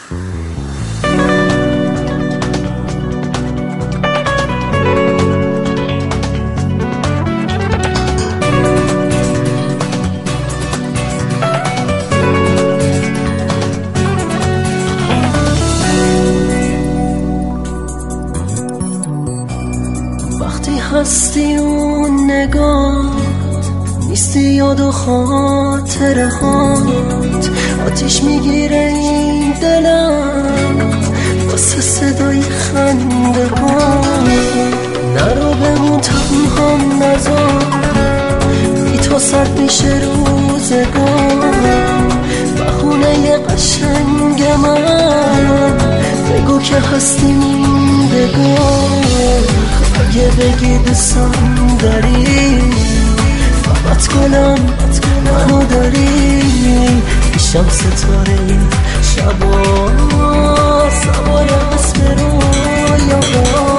وقتی هستی اون نگات نیستی یاد و خاطره هات، آتیش میگیره این دلم واسه صدای خنده ها. نرو بمون تنها نزار، بی تو سرد میشه روزگار. بخونه قشنگ من بگو که هستی موندگار. اگه بگی دوستم داری فقط گلم منو داری، میشم ستاره شبا سوار اسم رویاها.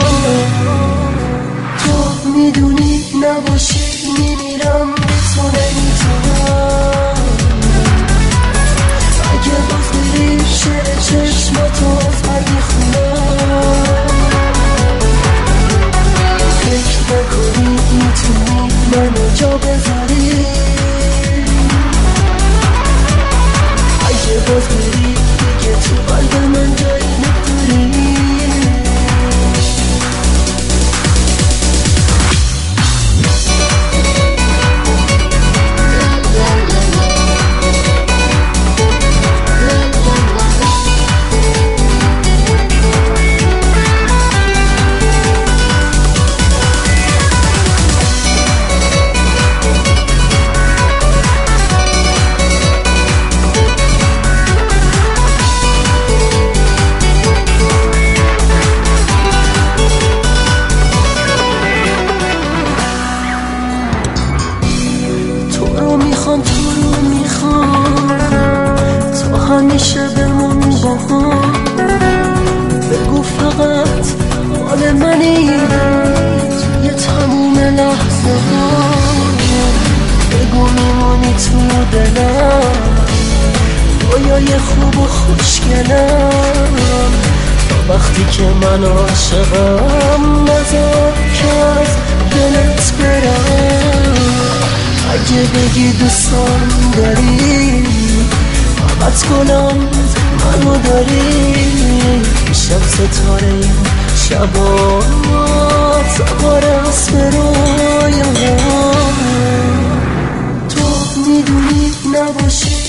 تو میدونی نباشی میمیرم بی تو نمیتونم. اگه باز بری شعر چشماتو از من میخونم. فکر نکنی میتونی منو جا بذاری. اگه باز بری دیگه تو قلب من جایی نداری. تو رو میخوام تا همیشه بمون با هم. بگو فقط مال منی توی تموم لحظه ها. بگو میمونی تو دلم رویای خوب و خوشگلم. تا وقتی که من عاشقم نذار که از دلت برم. اگه بگی دوستم داری فقط گلم منو داری، میشم ستاره شبا سوار اسم رویاها. تو میدونی نباشی